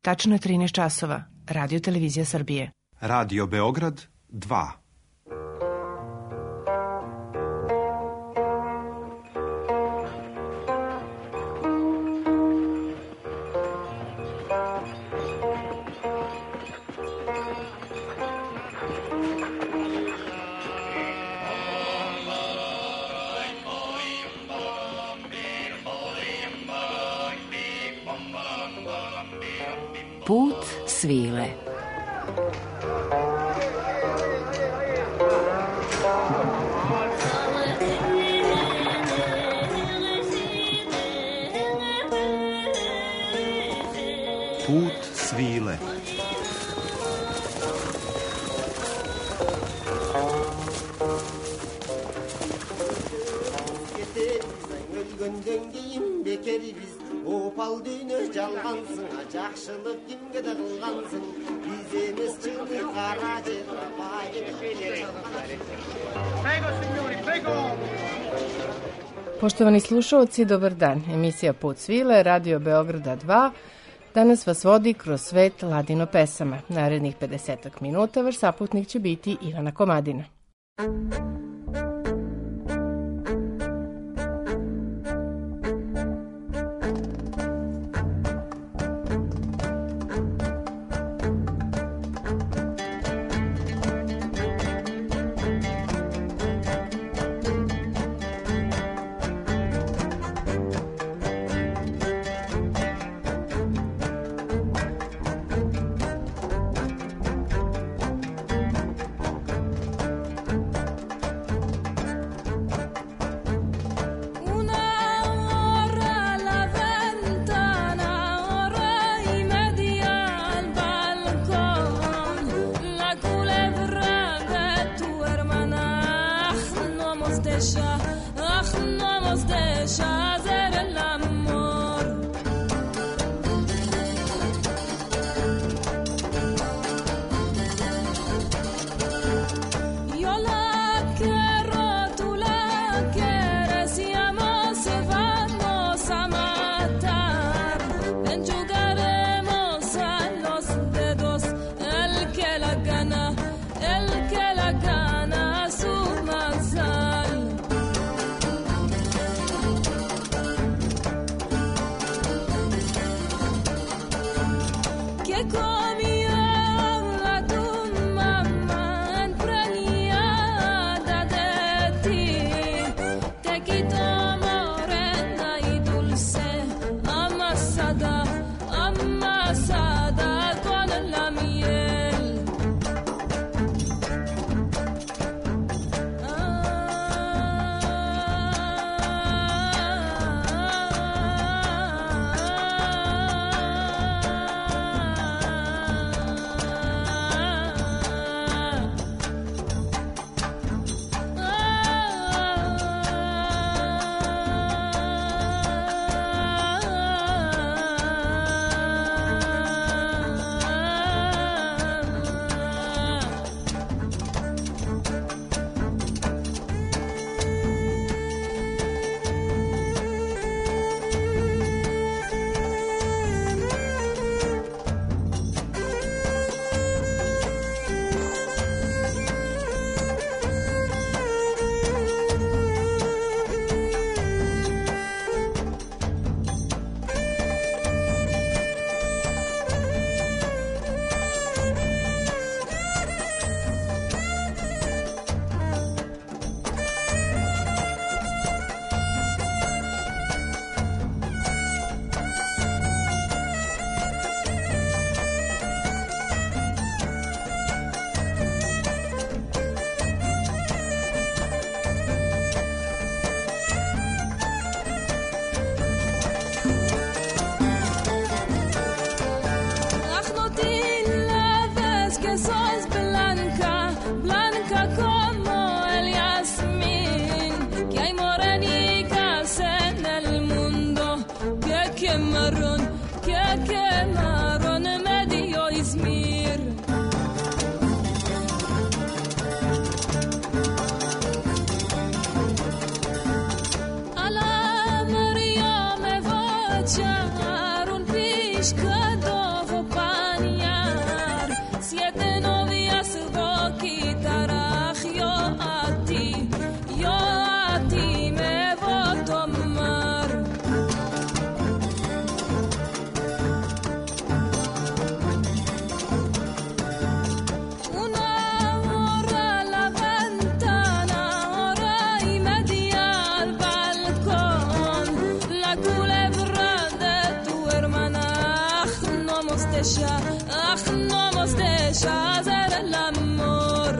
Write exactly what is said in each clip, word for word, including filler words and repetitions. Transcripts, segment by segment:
Tačno je trinaest časova. Radio Televizija Srbije. Radio Beograd dva. Put svile. Put svile. Opal düğünü çalgansın, жақшылық kimge de kılgansın. Biz emes çıkı karacı, Poštovani slušalci, dobar dan. Emisija Put svile, Radio Beograda dva. Danas vas vodi kroz svet ladino pesama. Narednih pedesetak minuta vaš saputnik će biti Ivana Komadina. mostesha, ach no mostesha, hacer el amor.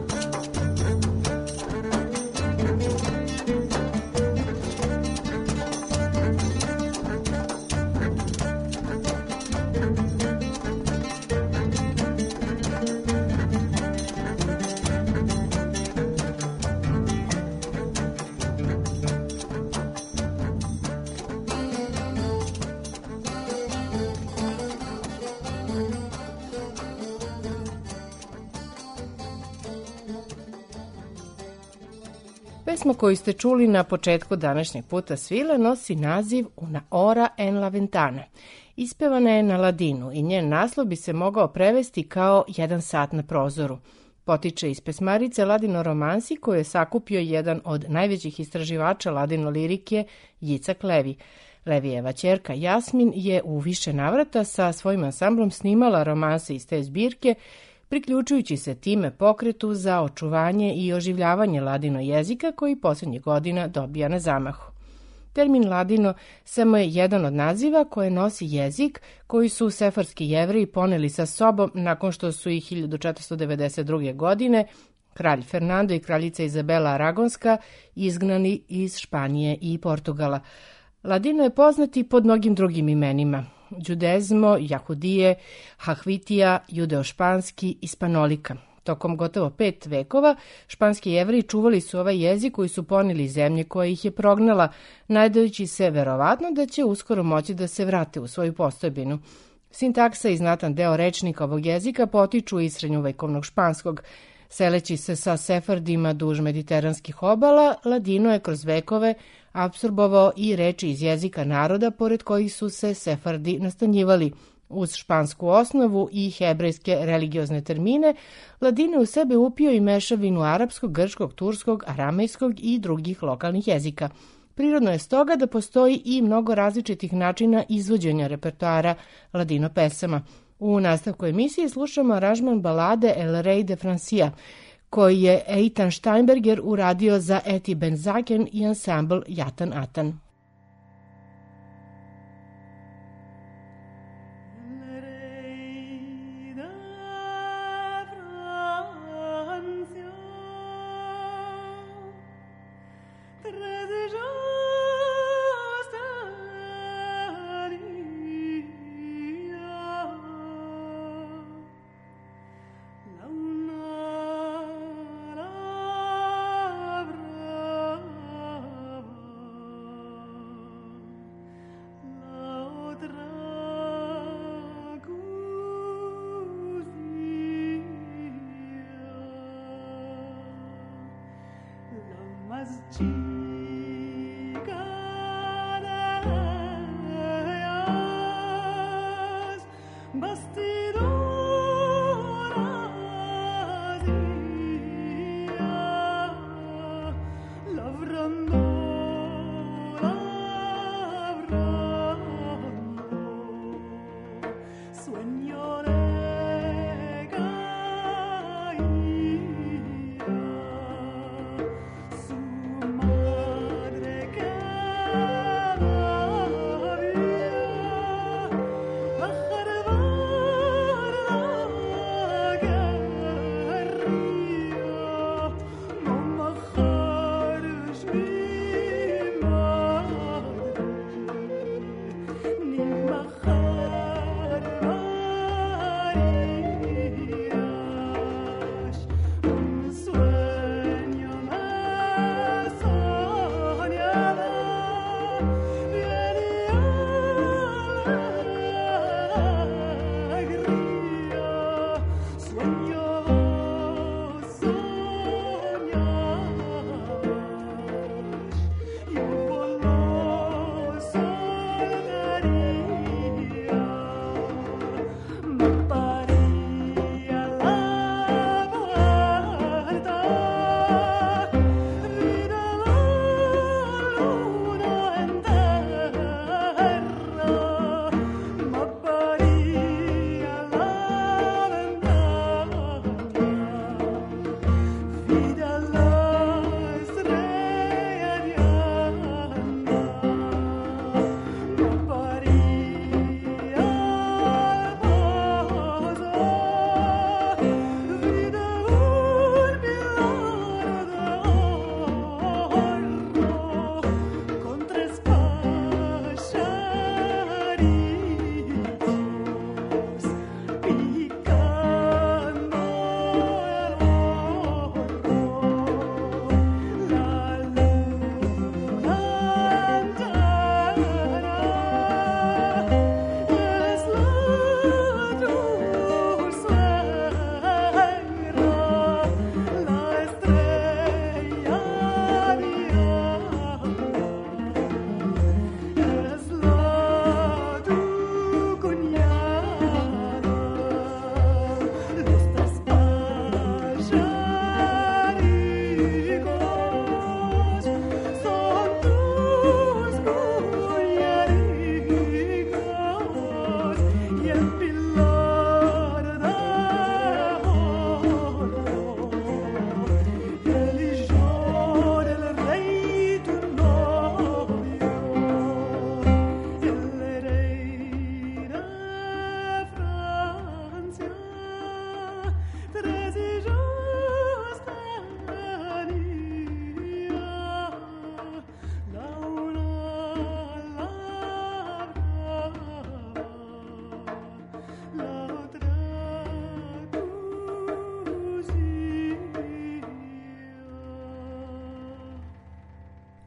Pesma koju ste čuli na početku današnjeg puta svile nosi naziv Una hora en la ventana. Ispevana je na ladinu i njen naslov bi se mogao prevesti kao jedan sat na prozoru. Potiče iz pesmarice Ladino romansi koju je sakupio jedan od najvećih istraživača ladino lirike, Jicak Levi. Levijeva ćerka Jasmin je u više navrata sa svojim ansamblom snimala romanse iz te zbirke, priključujući se time pokretu za očuvanje i oživljavanje ladino jezika koji posljednjih godina dobija na zamahu. Termin ladino samo je jedan od naziva koje nosi jezik koji su sefarski Jevreji poneli sa sobom nakon što su ih hiljadu četiristo devedeset druge. godine kralj Fernando i kraljica Izabela Aragonska izgnani iz Španije i Portugala. Ladino je poznati pod mnogim drugim imenima: Judezmo, Jahudije, Hahvitija, Judeo-španski i Spanolika. Tokom gotovo pet vekova španski Jevreji čuvali su ovaj jezik koji su poneli iz zemlje koja ih je prognala, nadajući se verovatno da će uskoro moći da se vrate u svoju postojbinu. Sintaksa i znatan deo rečnika ovog jezika potiču iz srednjovekovnog španskog. Seleći se sa sefardima duž mediteranskih obala, ladino je kroz vekove apsorbovao i reči iz jezika naroda pored kojih su se sefardi nastanjivali. Uz špansku osnovu i hebrejske religiozne termine, ladino u sebe upio i mešavinu arapskog, grčkog, turskog, aramejskog i drugih lokalnih jezika. Prirodno je stoga da postoji i mnogo različitih načina izvođenja repertoara ladino pesama. U nastavku emisije slušamo aranžman balade El Rey de Francia, koji je Eitan Steinberger uradio za Eti Benzaken i ansambl Jatan Atan.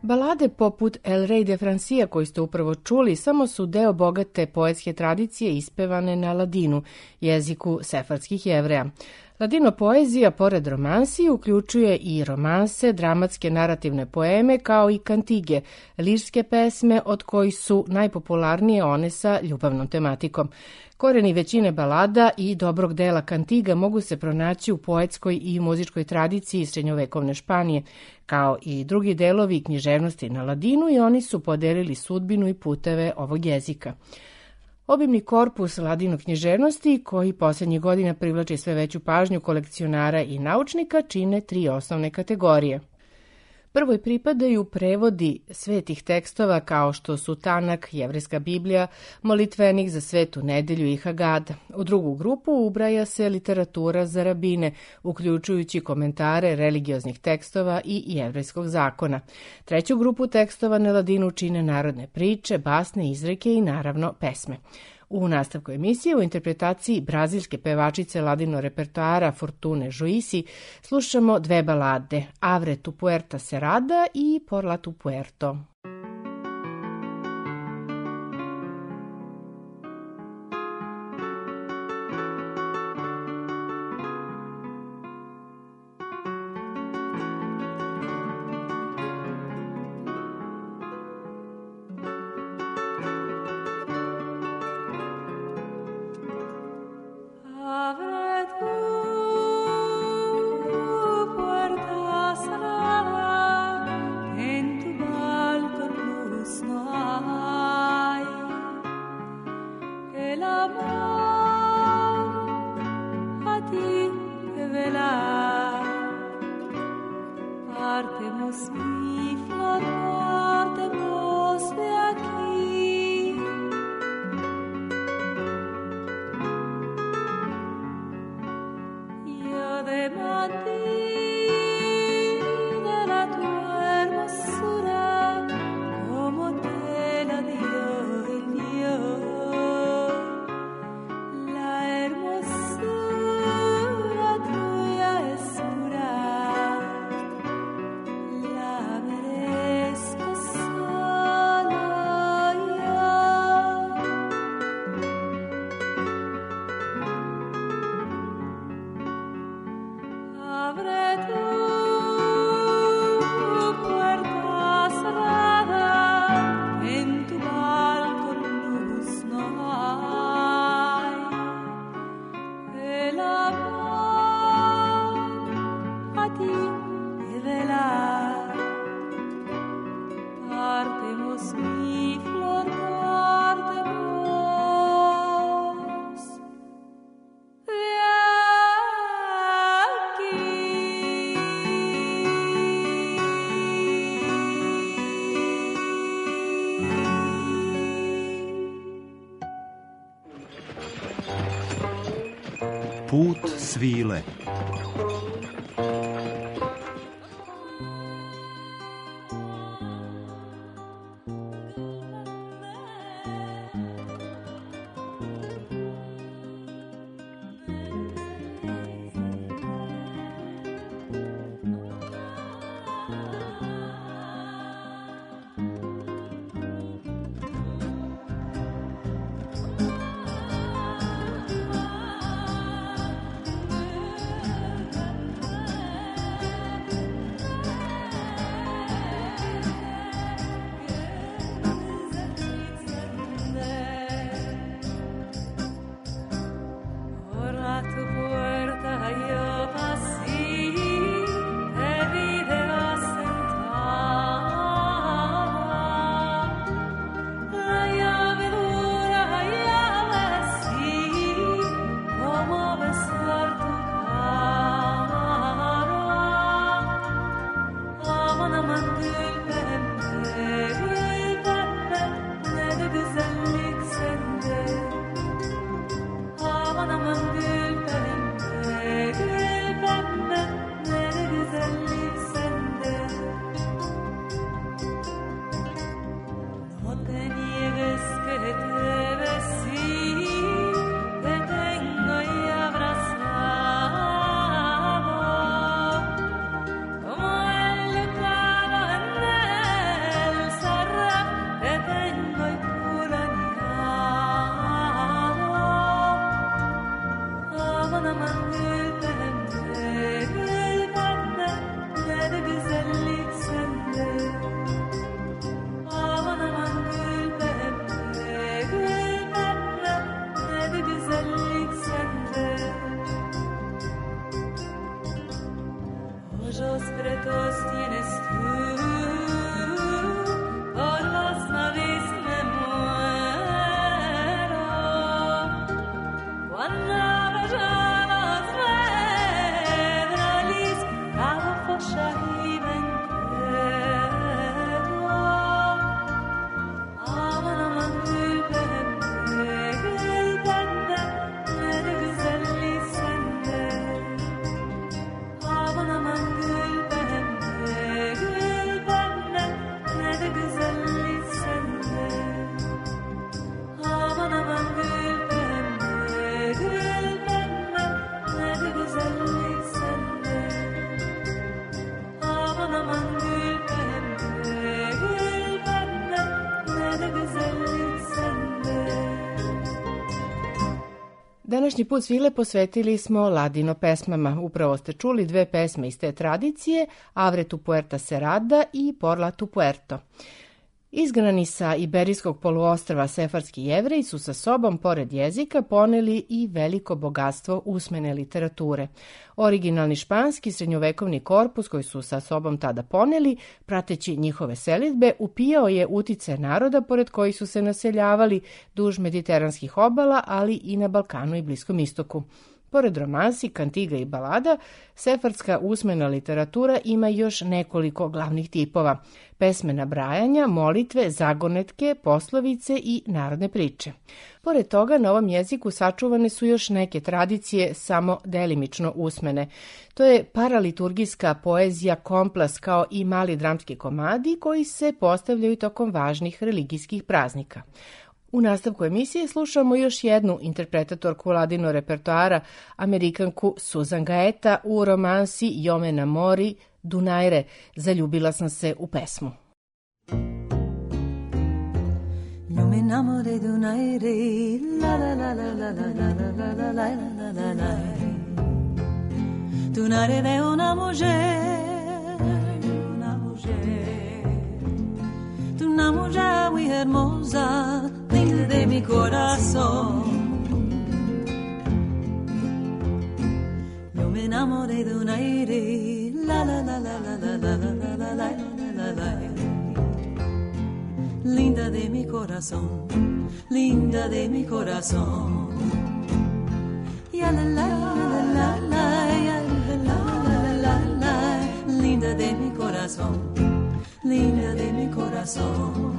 Balade poput El Rey de Francia koji ste upravo čuli samo su deo bogate poetske tradicije ispevane na ladinu, jeziku sefardskih Jevreja. Ladino poezija, pored romansi, uključuje i romanse, dramatske narativne poeme, kao i kantige, lirske pesme, od kojih su najpopularnije one sa ljubavnom tematikom. Koreni većine balada i dobrog dela kantiga mogu se pronaći u poetskoj i muzičkoj tradiciji srednjovekovne Španije, kao i drugi delovi književnosti na ladinu, i oni su podelili sudbinu i puteve ovog jezika. Obimni korpus ladino književnosti, koji posljednjih godina privlači sve veću pažnju kolekcionara i naučnika, čine tri osnovne kategorije. Prvoj pripadaju prevodi svetih tekstova kao što su Tanak, Jevrejska Biblija, molitvenik za Svetu nedelju i Hagada. U drugu grupu ubraja se literatura za rabine, uključujući komentare religioznih tekstova i jevrejskog zakona. Treću grupu tekstova na ladinu čine narodne priče, basne, izreke i naravno pesme. U nastavku emisije u interpretaciji brazilske pevačice ladino repertoara Fortune Joisi slušamo dve balade, Avre tu puerta cerrada i Por la tu puerto. Put svile. Današnji put svile posvetili smo ladino pesmama. Upravo ste čuli dve pesme iz te tradicije, Avre tu puerta serada i Por la tu puerto. Izgnani sa Iberijskog poluostrva sefarski Jevreji su sa sobom, pored jezika, poneli i veliko bogatstvo usmene literature. Originalni španski srednjovekovni korpus koji su sa sobom tada poneli, prateći njihove selidbe, upijao je utice naroda pored kojih su se naseljavali duž mediteranskih obala, ali i na Balkanu i Bliskom istoku. Pored romansi, kantiga i balada, sefardska usmena literatura ima još nekoliko glavnih tipova. Pesme nabrajanja, molitve, zagonetke, poslovice i narodne priče. Pored toga, na ovom jeziku sačuvane su još neke tradicije samo delimično usmene. To je paraliturgijska poezija, komplas kao i mali dramski komadi koji se postavljaju tokom važnih religijskih praznika. U nastavku emisije slušamo još jednu interpretatorku ladino repertoara, Amerikanku Susan Gaeta u romansi Yo me enamori d'unaire, Zaljubila sam se u pesmu. Yo me enamoré de un aire, la la la la la la la la la la la la la. De un aire de una mujer, una mujer, de una mujer muy hermosa, linda de mi corazón. Yo me enamoré de un aire, la la la la la la la la la la la la la. Linda de mi corazón, linda de mi corazón. Ya la la la la la, ya la la la la, linda de mi corazón, linda de mi corazón.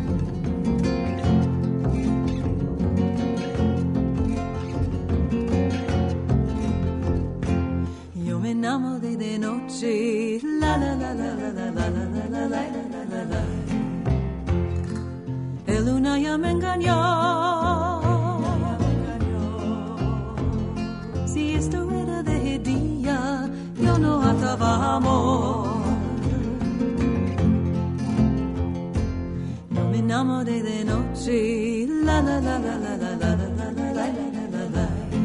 Yo me enamoré de noche, la la la la la la la la la la la la. El luna ya me engañó. Si esto era de día, yo no ataba amor. Yo me enamoré de noche, la la la la la la la la la la la la.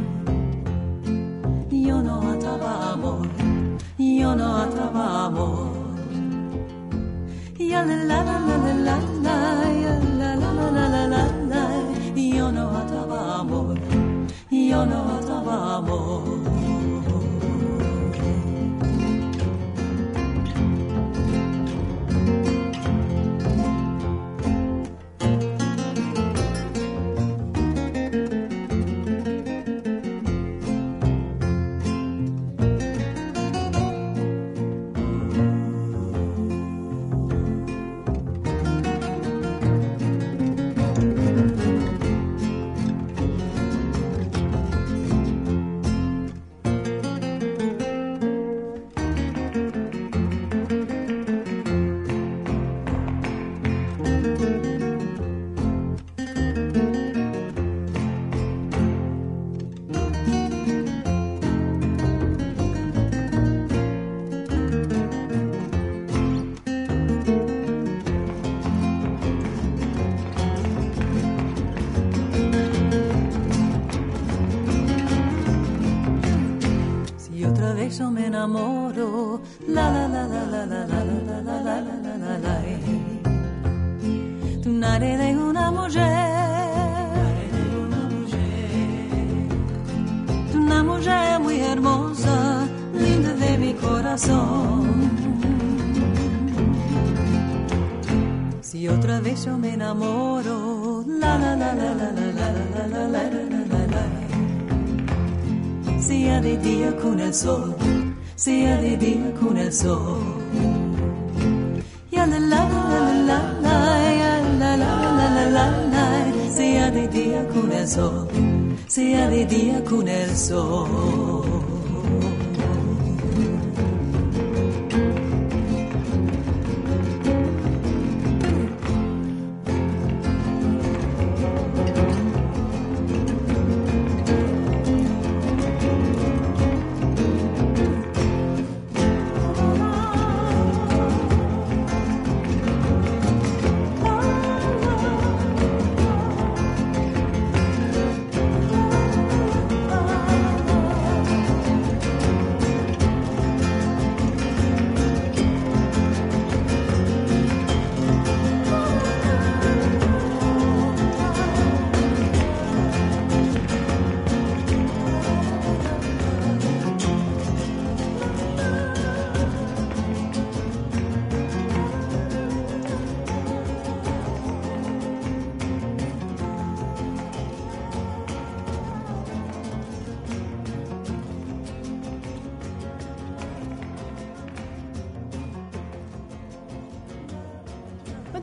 Yo no ataba amor, yo no ataba amor. Ya la la la la la la, ya la la la la la la la. Yo no ataba amor, yo no ataba amor. Yo me enamoro, la la la la la la la la la la la la la. Tu nare de una mujer, tu una mujer muy hermosa, linda de mi corazón. Si otra vez yo me enamoro, la la la la la la la la la la la la. Sia de día con el sol, sia de día con el sol. Ya la la la la la, ya la la la la la la. Sia de día con el sol, sia de día con el sol.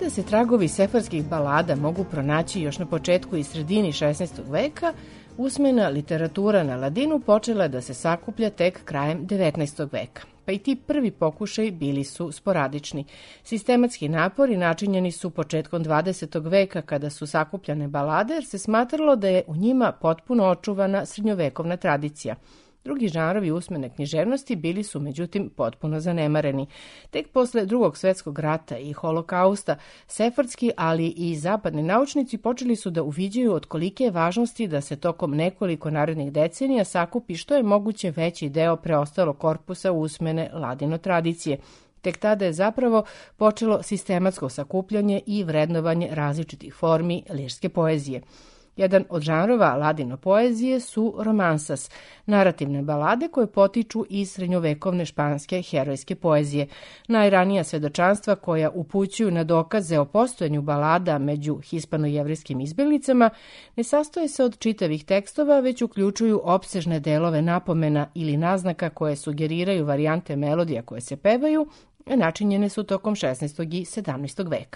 Mada se tragovi sefardskih balada mogu pronaći još na početku i sredini šesnaestog veka, usmena literatura na ladinu počela je da se sakuplja tek krajem devetnaestog veka. Pa i ti prvi pokušaj bili su sporadični. Sistematski napori načinjeni su početkom dvadesetog veka kada su sakupljane balade, jer se smatralo da je u njima potpuno očuvana srednjovekovna tradicija. Drugi žanrovi usmene književnosti bili su međutim potpuno zanemareni. Tek posle Drugog svjetskog rata i Holokausta, sefardski, ali i zapadni naučnici počeli su da uviđaju od kolike je važnosti da se tokom nekoliko narednih decenija sakupi što je moguće veći deo preostalog korpusa usmene ladino tradicije. Tek tada je zapravo počelo sistematsko sakupljanje i vrednovanje različitih formi lirske poezije. Jedan od žanrova ladino poezije su romansas, narativne balade koje potiču iz srednjovekovne španske herojske poezije. Najranija svedočanstva koja upućuju na dokaze o postojanju balada među hispano-jevrijskim izbeglicama ne sastoje se od čitavih tekstova, već uključuju opsežne delove napomena ili naznaka koje sugeriraju varijante melodija koje se pevaju, a načinjene su tokom šesnaestog i sedamnaestog veka.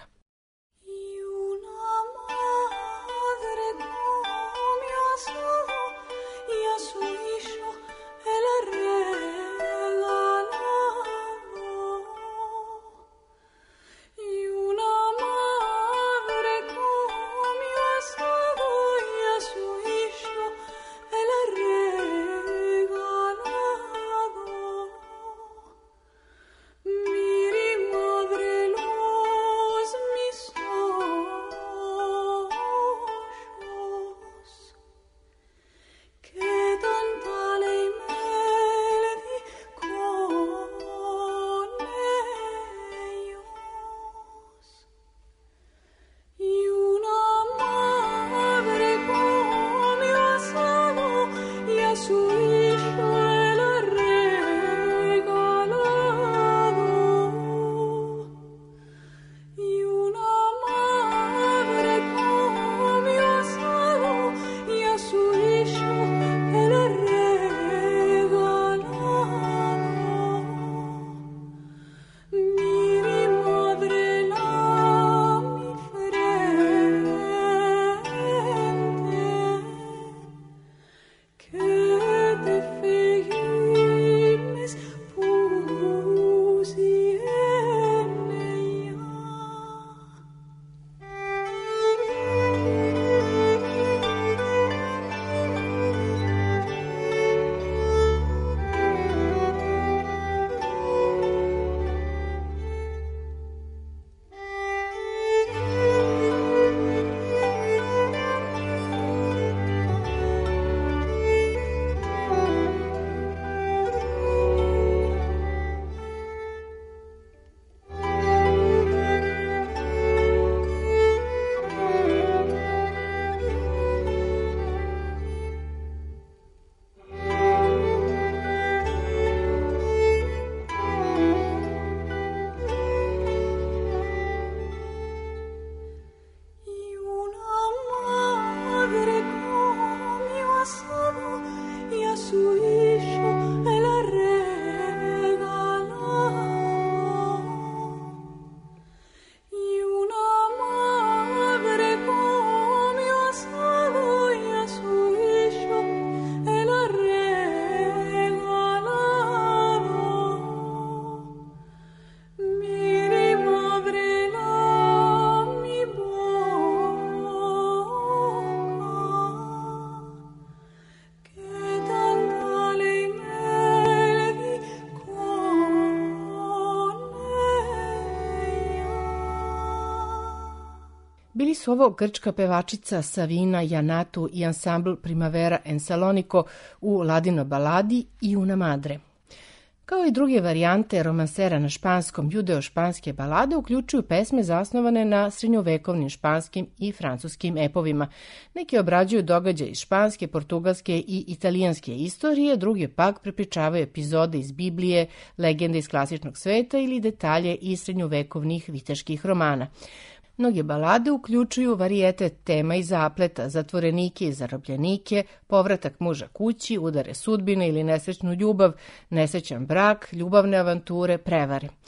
Bili su ovo grčka pevačica Savina Janatu i ansambl Primavera en Salonico u ladino baladi i Una Madre. Kao i druge varijante romansera na španskom, judeo-španske balade uključuju pesme zasnovane na srednjovekovnim španskim i francuskim epovima. Neki obrađuju događaje iz španske, portugalske i italijanske istorije, druge pak prepričavaju epizode iz Biblije, legende iz klasičnog sveta ili detalje iz srednjovekovnih viteških romana. Mnoge balade uključuju varijete tema i zapleta, zatvorenike i zarobljenike, povratak muža kući, udare sudbine ili nesrećnu ljubav, nesrećan brak, ljubavne avanture, prevare.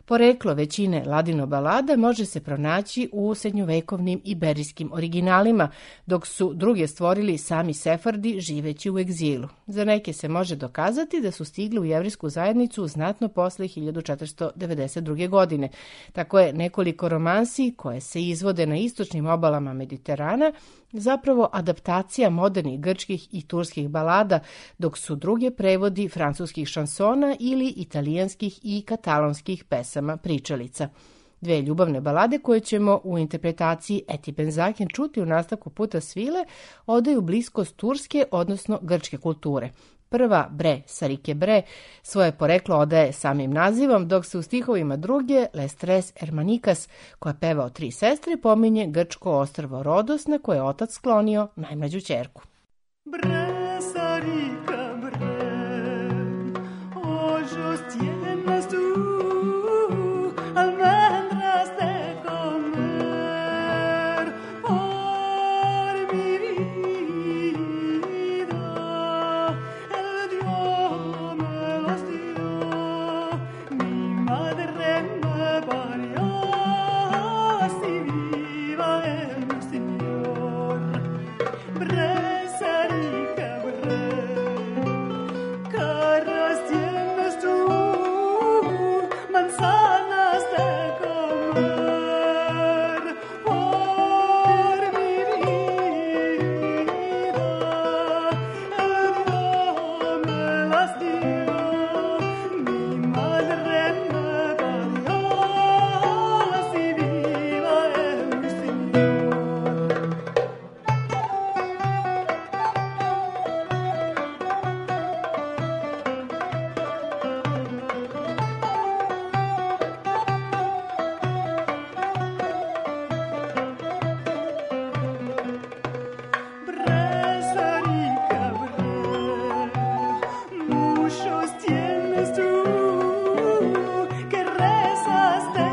Poreklo većine ladino balada može se pronaći u srednjovekovnim iberijskim originalima, dok su druge stvorili sami Sefardi živeći u egzilu. Za neke se može dokazati da su stigli u jevrijsku zajednicu znatno posle hiljadu četiristo devedeset druge. godine. Tako je nekoliko romansi koje se izvode na istočnim obalama Mediterana zapravo adaptacija modernih grčkih i turskih balada, dok su druge prevodi francuskih šansona ili italijanskih i katalonskih pesama pričalica. Dve ljubavne balade koje ćemo u interpretaciji Eti Benzaken čuti u nastavku Puta svile odaju bliskost turske, odnosno grčke kulture. Prva, Bre, Sarike Bre, svoje poreklo odaje samim nazivom, dok se u stihovima druge, Les Tres Hermanikas, koja peva o tri sestre, pominje grčko ostrvo Rodos na koje je otac sklonio najmlađu ćerku. Bre, Sarika Bre, ojos tienes tú, almendras de comer, por mi vida, el Dios me los dio, mi madre me parió, así viva el Señor. Bre, Sarika Bre, caras tienes tú, manzanas de comer, por mi vida, el Dios me las dio, mi madre me parió, así viva el Señor. Bre, Sarika Bre, muchos tienes tú, que rezas de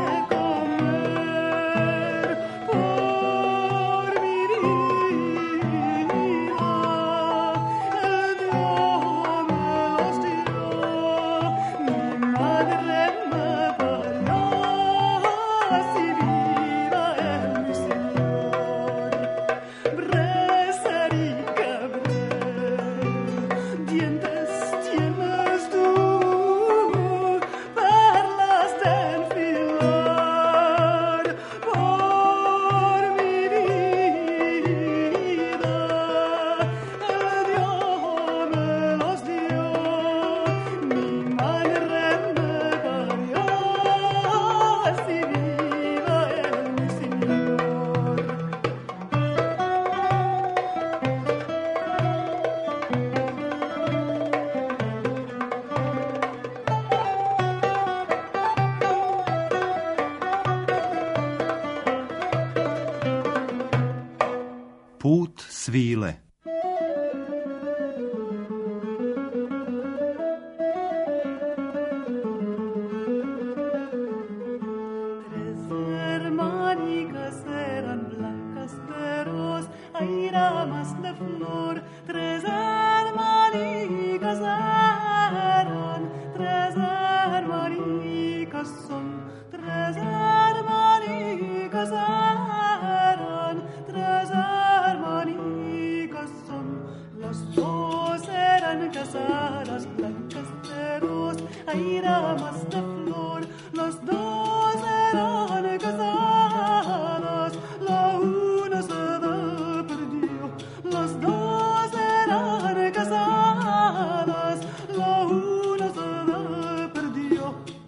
comer, por mi vida, el Dios me los dio, mi madre me parió, así viva el Señor. Bre, Sarika Bre, dientes tienes tú, perlas de enfilar, por mi vida, el Dios me los dio, mi madre me parió, así viva el Señor. Put svile. Tres hermanicas eran blancas de ros, hay ramas de flor. Tres hermanicas eran, tres hermanicas son, tres hermanicas eran, tres hermanicas son. Las dos eran casadas, blancas de ros, hay ramas de flor. Las dos eran casadas, la una se perdió. Las dos eran casadas, la una se perdió.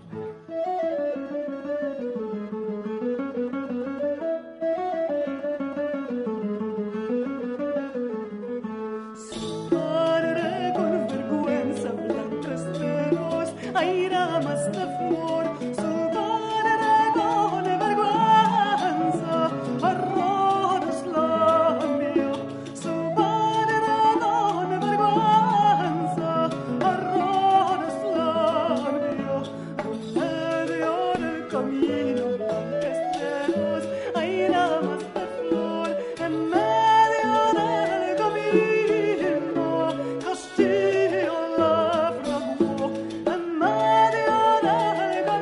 Su padre con vergüenza, blancas de ros, hay ramas de flor. Su padre con vergüenza, arroz la envió. Su padre con vergüenza, arroz la envió. En medio del camino, blancas de ros, hay ramas de flor. En medio del camino, Castillo la fraguó. En medio del camino,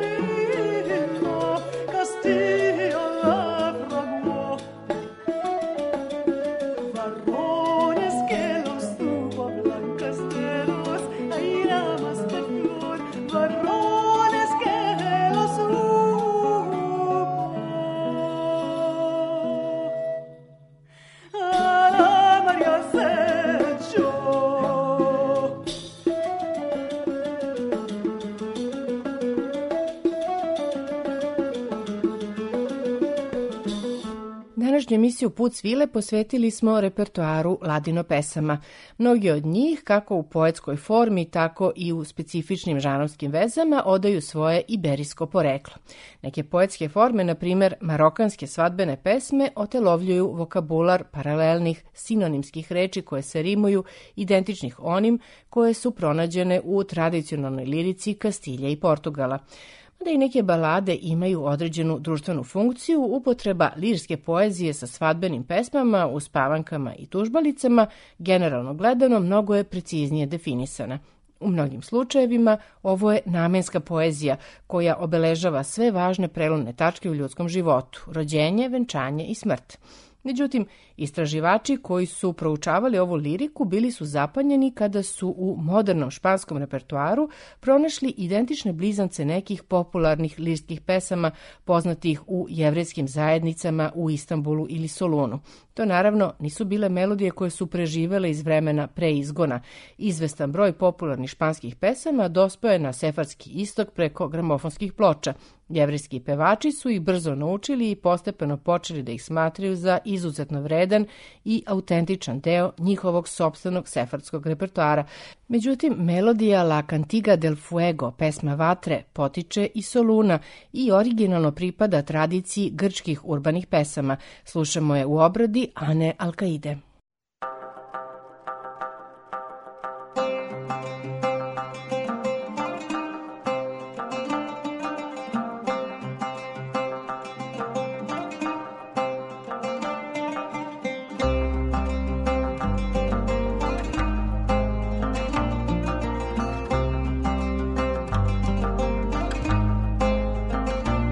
današnju emisiju Put svile posvetili smo repertoaru ladino pesama. Mnogi od njih, kako u poetskoj formi, tako i u specifičnim žanrovskim vezama, odaju svoje iberijsko poreklo. Neke poetske forme, na primjer marokanske svadbene pesme, otelovljuju vokabular paralelnih sinonimskih reči koje se rimuju, identičnih onim koje su pronađene u tradicionalnoj lirici Kastilje i Portugala. Da i neke balade imaju određenu društvenu funkciju, upotreba lirske poezije sa svadbenim pesmama, uspavankama i tužbalicama, generalno gledano, mnogo je preciznije definisana. U mnogim slučajevima ovo je namenska poezija koja obeležava sve važne prelomne tačke u ljudskom životu, rođenje, venčanje i smrt. Međutim, istraživači koji su proučavali ovu liriku bili su zapanjeni kada su u modernom španskom repertoaru pronašli identične blizance nekih popularnih lirskih pesama poznatih u jevrejskim zajednicama u Istanbulu ili Solunu. To naravno nisu bile melodije koje su preživele iz vremena pre izgona. Izvestan broj popularnih španskih pesama dospeo je na sefardski istok preko gramofonskih ploča. Jevrejski pevači su ih brzo naučili i postepeno počeli da ih smatraju za izuzetno vredan i autentičan deo njihovog sopstvenog sefardskog repertoara. Međutim, melodija La Cantiga del Fuego, pesma vatre, potiče iz Soluna i originalno pripada tradiciji grčkih urbanih pesama. Slušamo je u obradi Ane Alkaide.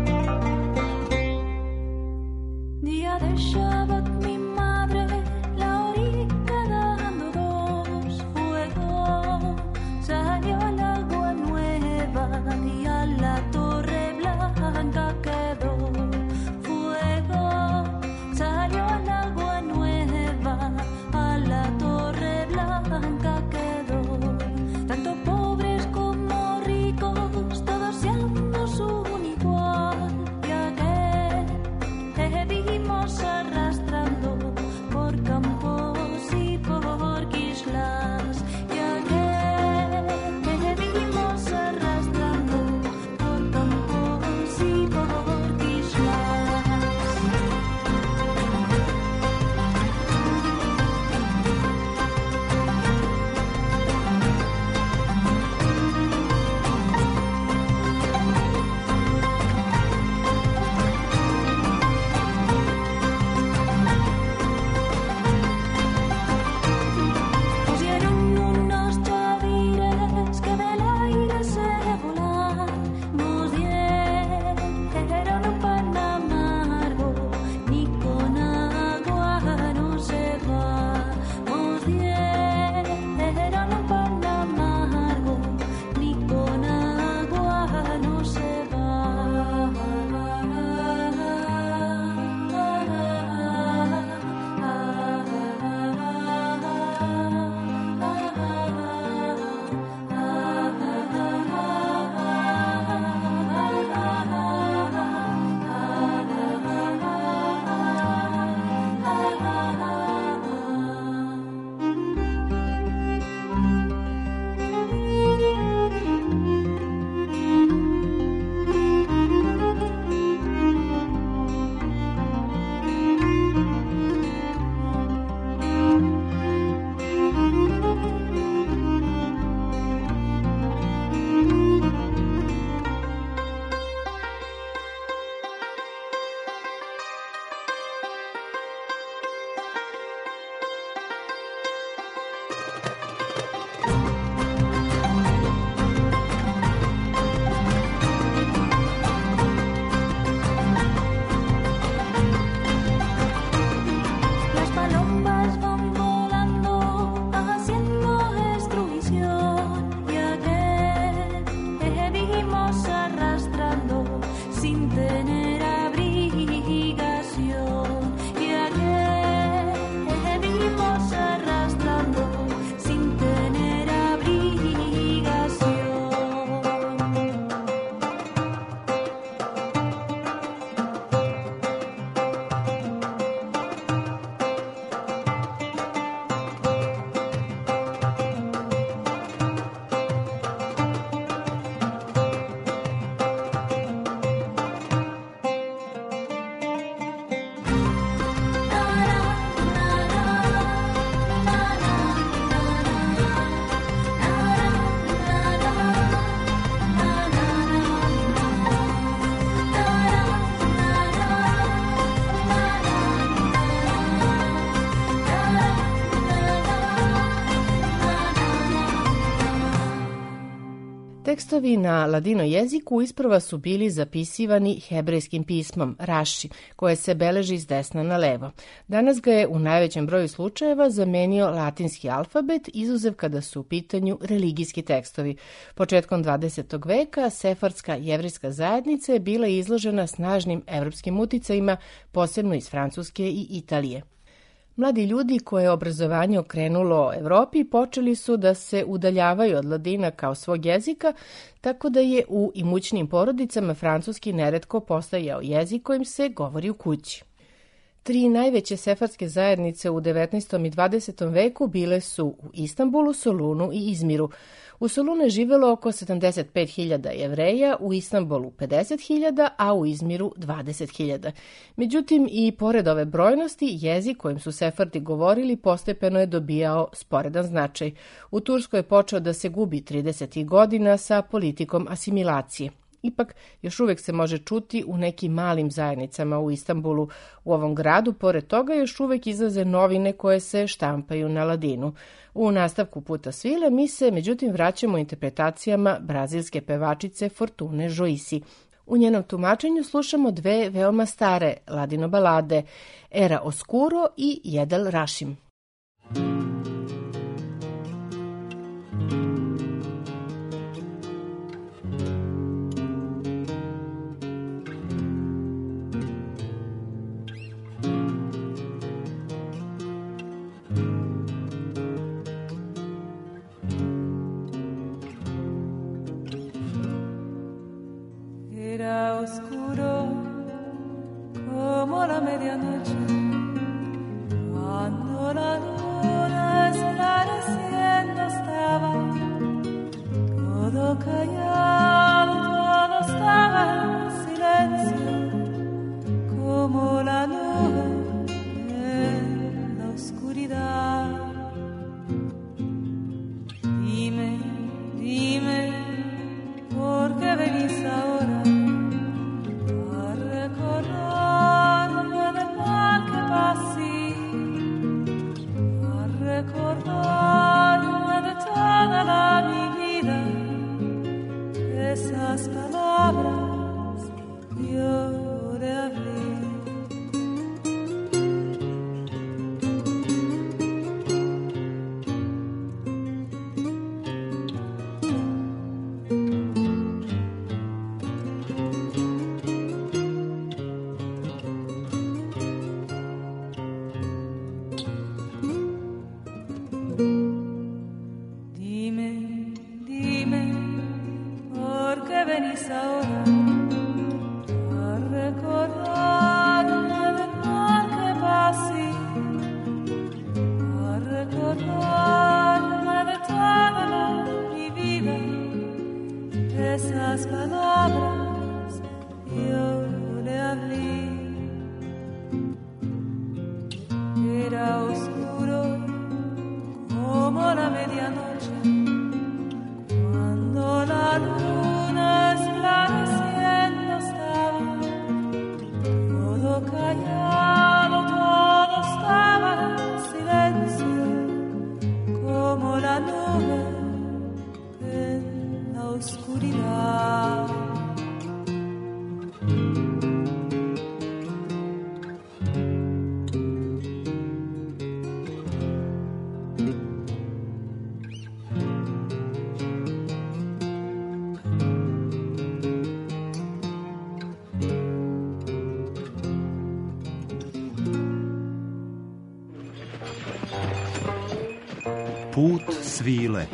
Día de Shabbat, mi madre, la Tekstovi na ladino jeziku isprva su bili zapisivani hebrejskim pismom, raši, koje se beleži s desna na levo. Danas ga je u najvećem broju slučajeva zamenio latinski alfabet, izuzev kada su u pitanju religijski tekstovi. Početkom dvadesetog veka sefardska jevrejska zajednica je bila izložena snažnim evropskim uticajima, posebno iz Francuske i Italije. Mladi ljudi koje je obrazovanje okrenulo Evropi počeli su da se udaljavaju od ladina kao svog jezika, tako da je u imućnim porodicama francuski neretko postajao jezik kojim se govori u kući. Tri najveće sefardske zajednice u devetnaestom i dvadesetom veku bile su u Istanbulu, Solunu i Izmiru. U Solunu je živelo oko sedamdeset pet hiljada Jevreja, u Istanbulu pedeset hiljada, a u Izmiru dvadeset hiljada. Međutim, i pored ove brojnosti, jezik kojim su sefardi govorili postepeno je dobijao sporedan značaj. U Turskoj je počeo da se gubi tridesetih godina sa politikom asimilacije. Ipak, još uvek se može čuti u nekim malim zajednicama u Istanbulu. U ovom gradu, pored toga, još uvek izlaze novine koje se štampaju na ladinu. U nastavku Puta svile mi se, međutim, vraćamo interpretacijama brazilske pevačice Fortune Joisi. U njenom tumačenju slušamo dve veoma stare ladino balade, Era Oscuro i Jedel Rašim. Era oscuro como la medianoche, cuando la luna esclareciendo estaba, todo callado, todo estaba en silencio, como la nube en la oscuridad. Dime, dime, ¿por qué venís ahora? Recordarme de toda la mi vida, esas palabras yo le hablé. Venís ahora a recordarme del mal que pasé, a recordarme de toda la, mi vida, esas palabras yo le hablé. Era oscuro como la medianoche, cuando la luna esclareciendo estaba, todo callado, todo estaba en silencio, como la nube en la oscuridad. Put svile.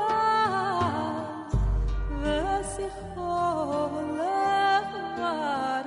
Oh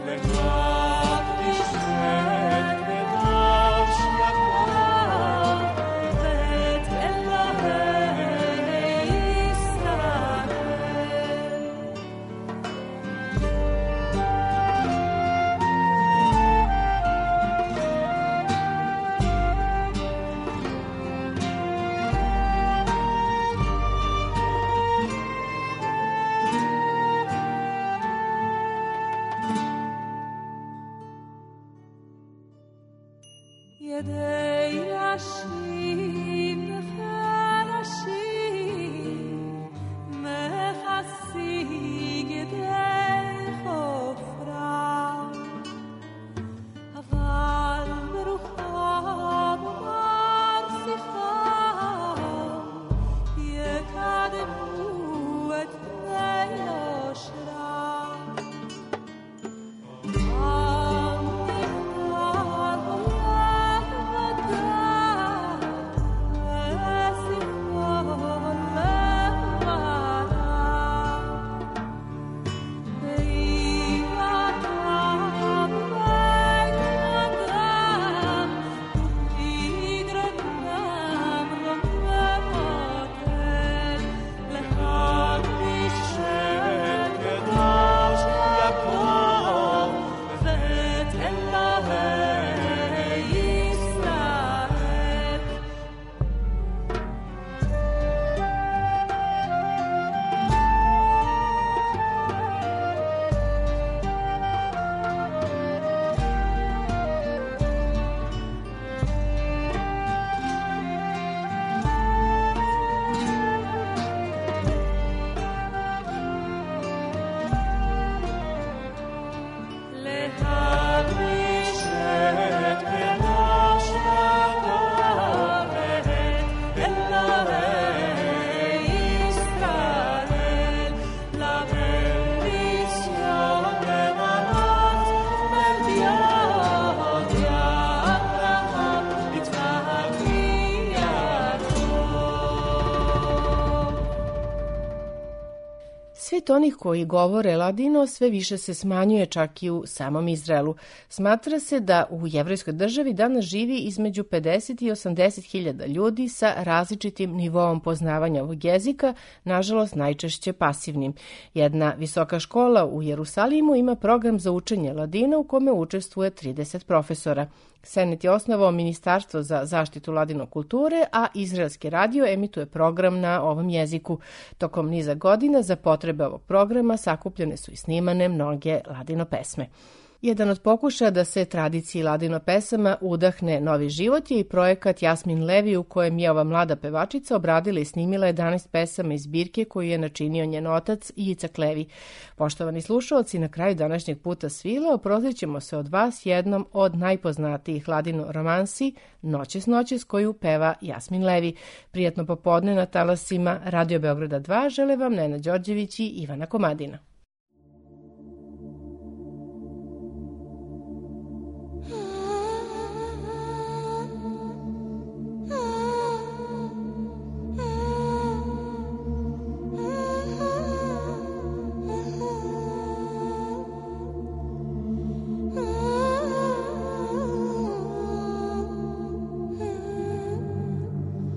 Svet onih koji govore ladino sve više se smanjuje čak i u samom Izraelu. Smatra se da u jevrejskoj državi danas živi između pedeset i osamdeset hiljada ljudi sa različitim nivoom poznavanja ovog jezika, nažalost najčešće pasivnim. Jedna visoka škola u Jerusalimu ima program za učenje ladina u kome učestvuje trideset profesora. Senet je osnovao Ministarstvo za zaštitu ladino kulture, a Izraelski radio emituje program na ovom jeziku. Tokom niza godina za potrebe ovog programa sakupljene su i snimane mnoge ladino pesme. Jedan od pokušaja da se tradiciji ladino pesama udahne novi život je i projekat Jasmin Levi u kojem je ova mlada pevačica obradila i snimila jedanaest pesama iz zbirke koju je načinio njen otac Jicak Levi. Poštovani slušalci, na kraju današnjeg puta svila oprostit ćemo se od vas jednom od najpoznatijih ladino romansi Noćes noćes koju peva Jasmin Levi. Prijatno popodne na talasima Radio Beograda dva žele vam Nena Đorđević i Ivana Komadina.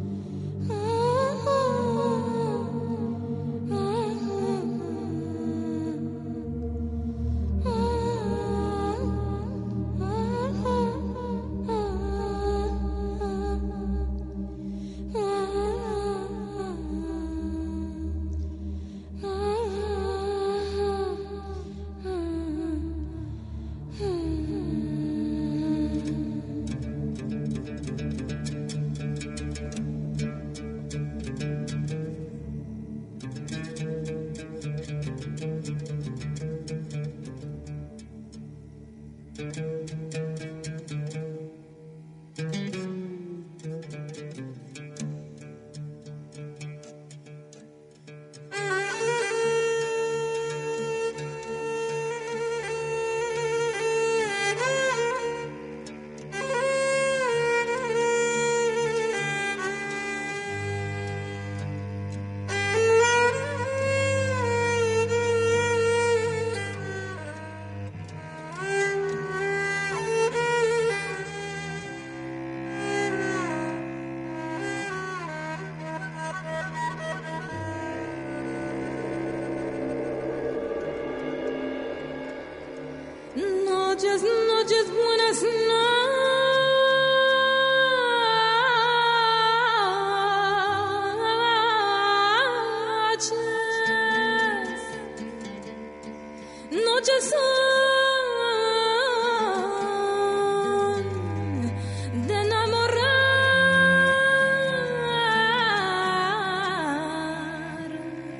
Mm-hmm. noches, noches, buenas noches. Noches son de enamorar.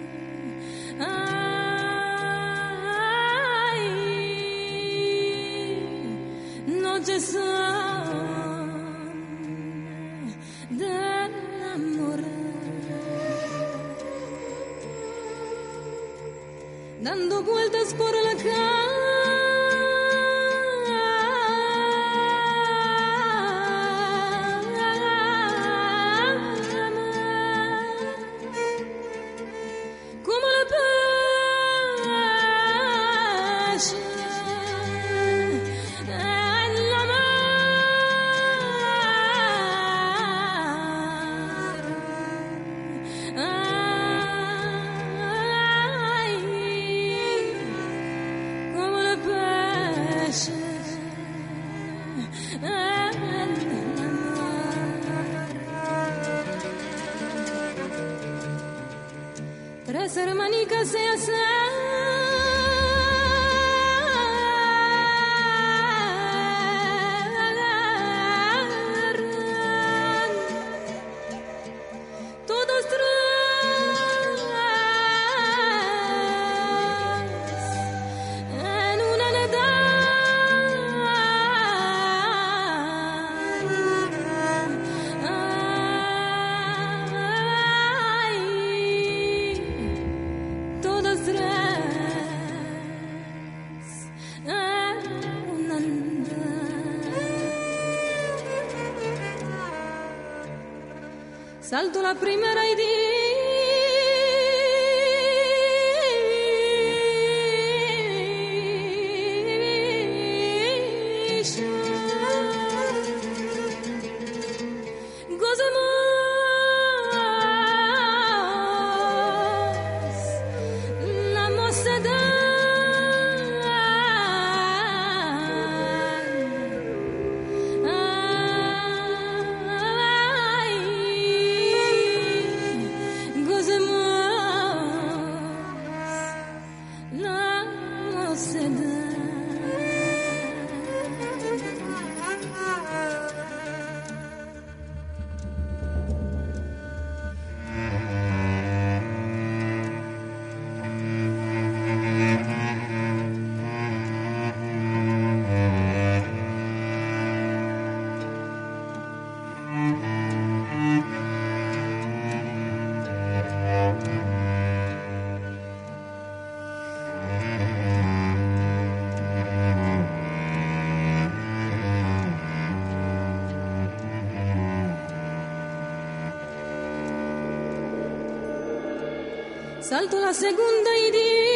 Ay, noches son de enamorar. Dando vueltas por la cama, como la paz en la mar. Ay, como la paz en la mar. Tres hermanicas se acercan, todas tres en una Ay, todas tres en una Salto la primera y dice: gozemos la mocedad. Ay, gozemos la mocedad. Salto la segunda y dice: